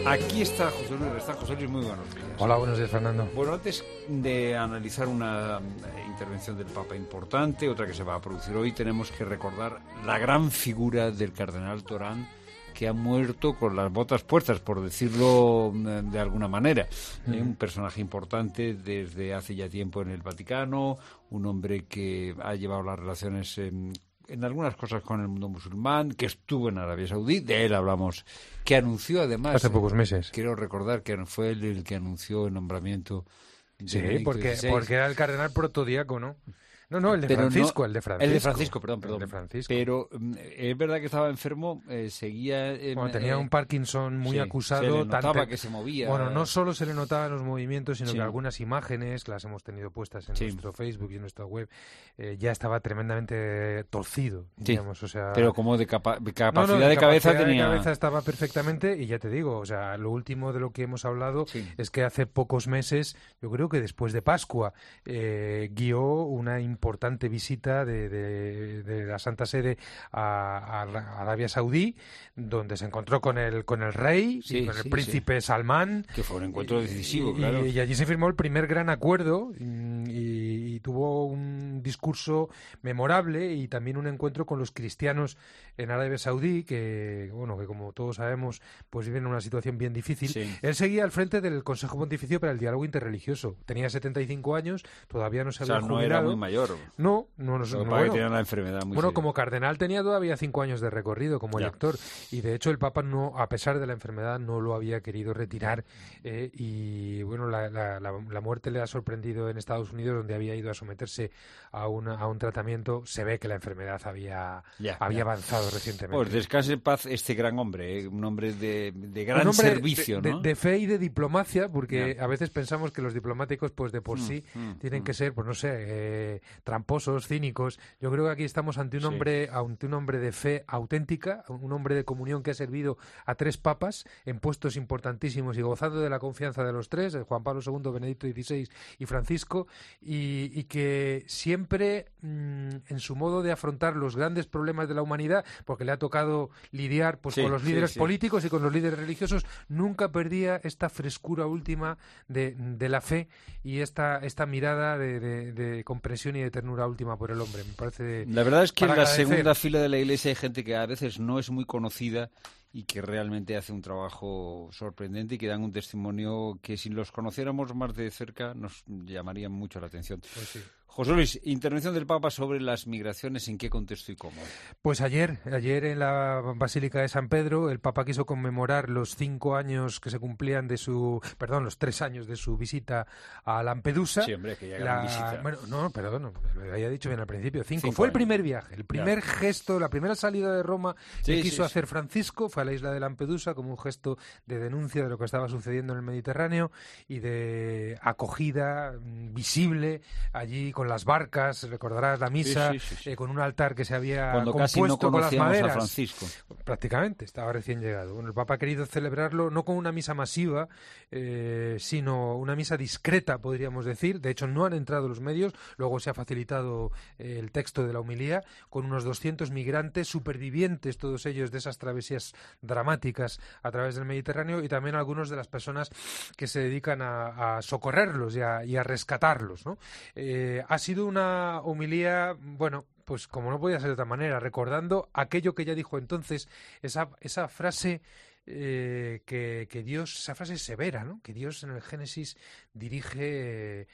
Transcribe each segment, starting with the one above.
Aquí está José Luis, muy buenos días. Hola, buenos días, Fernando. Bueno, antes de analizar una intervención del Papa importante, otra que se va a producir hoy, tenemos que recordar la gran figura del cardenal Torán, que ha muerto con las botas puestas, por decirlo de alguna manera. Un personaje importante desde hace ya tiempo en el Vaticano, un hombre que ha llevado las relaciones en algunas cosas con el mundo musulmán, que estuvo en Arabia Saudí, de él hablamos, que anunció además... Hace pocos meses. Quiero recordar que fue él el que anunció el nombramiento de Sí, Benedicto porque XVI. era el cardenal protodiácono. No, el de Francisco, el de Francisco. El de Francisco, perdón. El de Francisco. Pero es verdad que estaba enfermo, seguía... Bueno, tenía un Parkinson muy acusado. Se le notaba que se movía. Bueno, no solo se le notaban los movimientos, sino Sí. que algunas imágenes, que las hemos tenido puestas en Sí. nuestro Facebook y en nuestra web, ya estaba tremendamente torcido, digamos. O sea, pero como de capacidad de de cabeza capacidad tenía... de cabeza estaba perfectamente, y ya te digo, o sea, lo último de lo que hemos hablado Sí. es que hace pocos meses, yo creo que después de Pascua, guió una importante visita de la Santa Sede a Arabia Saudí, donde se encontró con el rey y con el príncipe Salmán. Que fue un encuentro decisivo, claro. Y allí se firmó el primer gran acuerdo y tuvo un discurso memorable y también un encuentro con los cristianos en Arabia Saudí, que como todos sabemos, pues viven en una situación bien difícil. Sí. Él seguía al frente del Consejo Pontificio para el Diálogo Interreligioso. Tenía 75 años, todavía no se había jubilado. No era muy mayor. No, tenía una enfermedad muy seria. Como cardenal tenía todavía 5 años de recorrido como elector, y de hecho el Papa, no, a pesar de la enfermedad, no lo había querido retirar, y bueno, la muerte le ha sorprendido en Estados Unidos, donde había ido a someterse a un tratamiento. Se ve que la enfermedad había avanzado recientemente. Pues descanse en paz este gran hombre, un hombre de gran servicio, ¿no? De fe y de diplomacia, porque a veces pensamos que los diplomáticos, pues de por sí, tienen que ser, pues no sé, tramposos, cínicos. Yo creo que aquí estamos ante un hombre de fe auténtica, un hombre de comunión que ha servido a 3 papas en puestos importantísimos y gozando de la confianza de los 3, Juan Pablo II, Benedicto XVI y Francisco, y que siempre en su modo de afrontar los grandes problemas de la humanidad, porque le ha tocado lidiar con los líderes políticos y con los líderes religiosos, nunca perdía esta frescura última de la fe y esta mirada de comprensión y de ternura última por el hombre. Me parece, la verdad es que en la agradecer. segunda fila de la Iglesia hay gente que a veces no es muy conocida y que realmente hace un trabajo sorprendente y que dan un testimonio que, si los conociéramos más de cerca, nos llamaría mucho la atención. Pues sí. José Luis, intervención del Papa sobre las migraciones, ¿en qué contexto y cómo? Pues ayer en la Basílica de San Pedro, el Papa quiso conmemorar los 5 años que se cumplían los 3 años de su visita a Lampedusa. Sí, hombre, que ya gran visita. Bueno, no, lo había dicho bien al principio, 5. 5 Fue el años. primer viaje, el primer gesto, la primera salida de Roma que quiso hacer sí. Francisco, fue a la isla de Lampedusa como un gesto de denuncia de lo que estaba sucediendo en el Mediterráneo y de acogida visible allí con las barcas. Recordarás la misa, Sí. con un altar que se había Cuando compuesto casi no con las conocíamos maderas. a Francisco. Prácticamente, estaba recién llegado. Bueno, el Papa ha querido celebrarlo no con una misa masiva, sino una misa discreta, podríamos decir. De hecho, no han entrado los medios. Luego se ha facilitado el texto de la homilía, con unos 200 migrantes, supervivientes, todos ellos, de esas travesías dramáticas a través del Mediterráneo, y también algunos de las personas que se dedican a socorrerlos y a rescatarlos, ¿no? Ha sido una homilía, bueno, pues como no podía ser de otra manera, recordando aquello que ya dijo entonces, esa frase que Dios, esa frase severa, ¿no? Que Dios en el Génesis dirige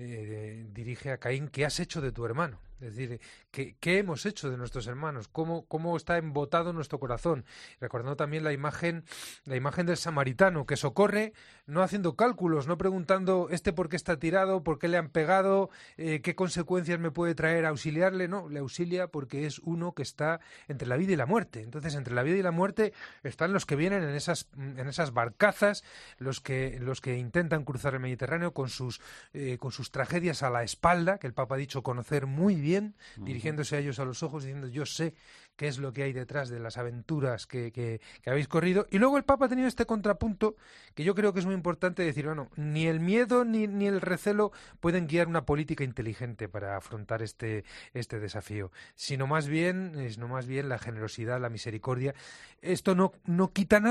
a Caín: ¿qué has hecho de tu hermano? Es decir, ¿qué hemos hecho de nuestros hermanos? ¿Cómo está embotado nuestro corazón? Recordando también la imagen del samaritano, que socorre no haciendo cálculos, no preguntando por qué está tirado, por qué le han pegado, qué consecuencias me puede traer auxiliarle. No, le auxilia porque es uno que está entre la vida y la muerte. Entonces, entre la vida y la muerte están los que vienen en esas barcazas, los que intentan cruzar el Mediterráneo con sus tragedias a la espalda, que el Papa ha dicho conocer muy bien, dirigiéndose a ellos a los ojos, diciendo: yo sé qué es lo que hay detrás de las aventuras que habéis corrido. Y luego el Papa ha tenido este contrapunto que yo creo que es muy importante, decir: bueno, ni el miedo ni el recelo pueden guiar una política inteligente para afrontar este desafío, sino más bien la generosidad, la misericordia. Esto no quita nada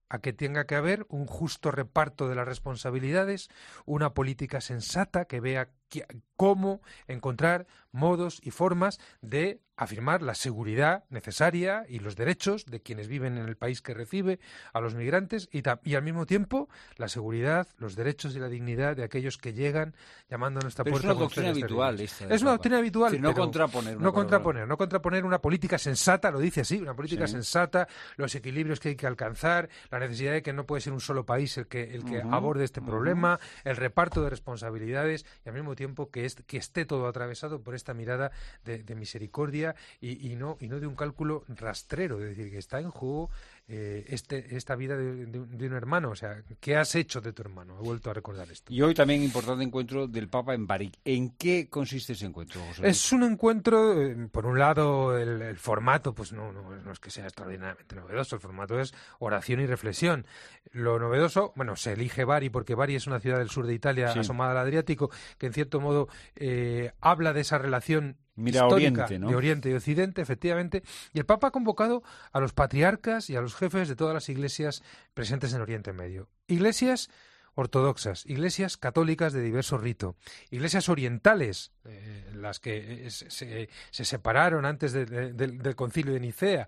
a que tenga que haber un justo reparto de las responsabilidades, una política sensata que vea cómo encontrar modos y formas de afirmar la seguridad necesaria y los derechos de quienes viven en el país que recibe a los migrantes y al mismo tiempo la seguridad, los derechos y la dignidad de aquellos que llegan llamando a nuestra puerta. Es una doctrina habitual esta. Es una doctrina habitual. Sí, no contraponer. No contraponer una política sensata, lo dice así, una política sensata, los equilibrios que hay que alcanzar, la necesidad de que no puede ser un solo país el que aborde este problema, el reparto de responsabilidades y al mismo tiempo que esté todo atravesado por esta mirada de misericordia y no de un cálculo rastrero, es decir, que está en juego esta vida de un hermano. O sea, ¿qué has hecho de tu hermano? He vuelto a recordar esto. Y hoy también importante encuentro del Papa en Bari. ¿En qué consiste ese encuentro, José Luis? Es un encuentro, por un lado, el formato, pues no es que sea extraordinariamente novedoso. El formato es oración y reflexión. Lo novedoso, bueno, se elige Bari porque Bari es una ciudad del sur de Italia, asomada al Adriático, que en cierto modo habla de esa relación histórica Oriente, ¿no? De Oriente y Occidente, efectivamente, y el Papa ha convocado a los patriarcas y a los jefes de todas las iglesias presentes en Oriente Medio. Iglesias ortodoxas, iglesias católicas de diverso rito, iglesias orientales, las que se separaron antes del concilio de Nicea.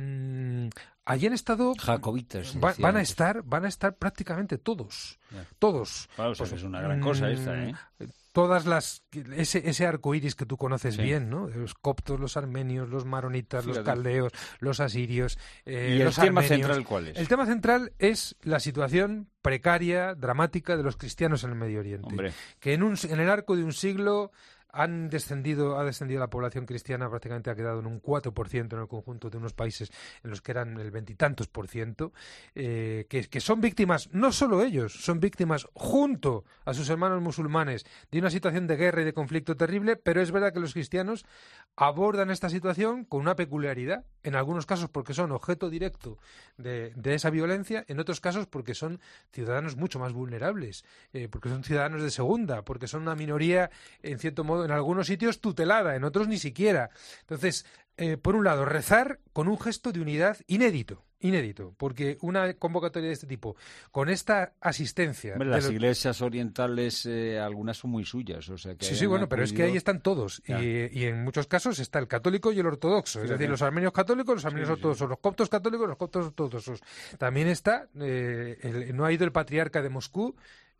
Allí han estado jacobitas. Van a estar prácticamente todos. Todos. Claro, pues, es una gran cosa esta, ¿eh? Todas ese arco iris que tú conoces bien, ¿no? Los coptos, los armenios, los maronitas, los caldeos, los asirios, ¿Y los el tema armenios. central cuál es? El tema central es la situación precaria, dramática de los cristianos en el Medio Oriente. Hombre. Que en el arco de un siglo ha descendido la población cristiana, prácticamente ha quedado en un 4% en el conjunto de unos países en los que eran el veintitantos por ciento, que son víctimas, no solo ellos, son víctimas junto a sus hermanos musulmanes de una situación de guerra y de conflicto terrible, pero es verdad que los cristianos abordan esta situación con una peculiaridad, en algunos casos porque son objeto directo de esa violencia, en otros casos porque son ciudadanos mucho más vulnerables, porque son ciudadanos de segunda, porque son una minoría, en cierto modo, en algunos sitios tutelada, en otros ni siquiera. Entonces, por un lado, rezar con un gesto de unidad inédito, porque una convocatoria de este tipo, con esta asistencia... Hombre, las iglesias orientales, algunas son muy suyas, o sea que... Sí, bueno, pero es que ahí están todos, y en muchos casos está el católico y el ortodoxo, es decir, los armenios católicos, los armenios ortodoxos, los coptos católicos, los coptos ortodoxos. También está, no ha ido el patriarca de Moscú,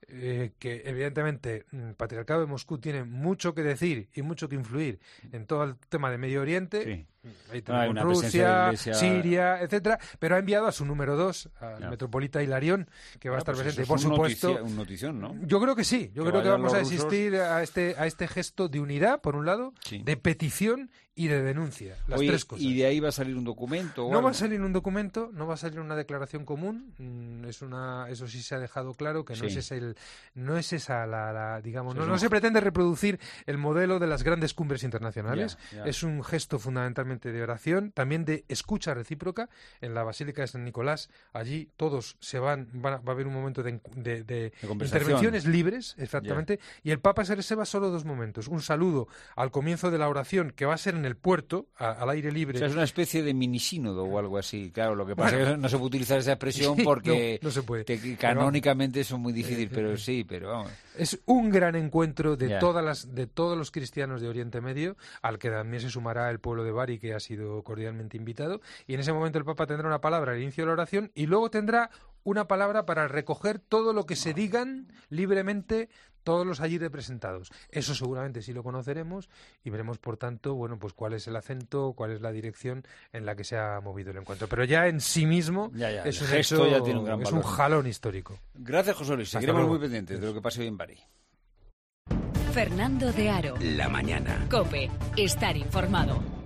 que evidentemente el patriarcado de Moscú tiene mucho que decir y mucho que influir en todo el tema de Medio Oriente, ahí tenemos Rusia, Siria, etcétera, pero ha enviado a su número 2, al metropolita Hilarión, que va a estar presente, por supuesto. Un notición, ¿no? Yo creo que sí, yo creo que vamos a asistir a este gesto de unidad, por un lado, de petición y de denuncia, las tres cosas. ¿Y de ahí va a salir un documento? No va a salir un documento, no va a salir una declaración común, eso sí se ha dejado claro, que no es esa la digamos, no se pretende reproducir el modelo de las grandes cumbres internacionales, es un gesto fundamentalmente de oración, también de escucha recíproca. En la Basílica de San Nicolás, allí todos va a haber un momento de intervenciones libres, exactamente, y el Papa se reserva solo 2 momentos, un saludo al comienzo de la oración, que va a ser en el puerto, al aire libre. O sea, es una especie de minisínodo o algo así. Claro, lo que pasa es que no se puede utilizar esa expresión porque no se puede. Canónicamente eso es muy difícil, pero sí, pero vamos. Es un gran encuentro de todos los cristianos de Oriente Medio, al que también se sumará el pueblo de Bari, que ha sido cordialmente invitado, y en ese momento el Papa tendrá una palabra al inicio de la oración y luego tendrá una palabra para recoger todo lo que se digan libremente todos los allí representados. Eso seguramente sí lo conoceremos y veremos, por tanto, bueno, pues cuál es el acento, cuál es la dirección en la que se ha movido el encuentro. Pero ya en sí mismo es un hecho, ya tiene un gran valor. Un jalón histórico. Gracias, José Luis. Seguiremos muy pendientes de lo que pase hoy en Bari. Fernando de Aro. La mañana. COPE. Estar informado.